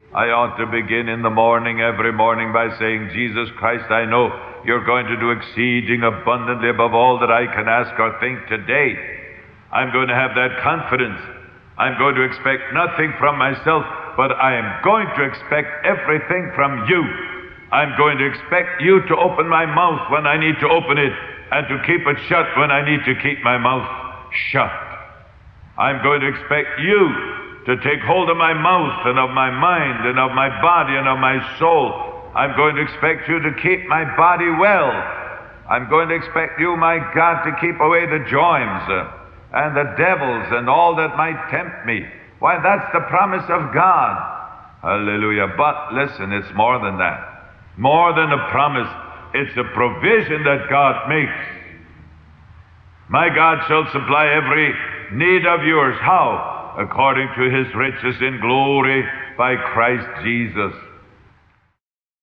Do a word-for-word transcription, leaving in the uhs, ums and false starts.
I ought to begin in the morning, every morning, by saying, Jesus Christ, I know you're going to do exceeding abundantly above all that I can ask or think today. I'm going to have that confidence. I'm going to expect nothing from myself, but I am going to expect everything from you. I'm going to expect you to open my mouth when I need to open it, and to keep it shut when I need to keep my mouth shut. I'm going to expect you to take hold of my mouth and of my mind and of my body and of my soul. I'm going to expect you to keep my body well. I'm going to expect you, my God, to keep away the joys uh, and the devils and all that might tempt me. Why, that's the promise of God. Hallelujah. But listen, it's more than that. More than a promise, it's a provision that God makes. My God shall supply every need of yours. How? According to his riches in glory by Christ Jesus.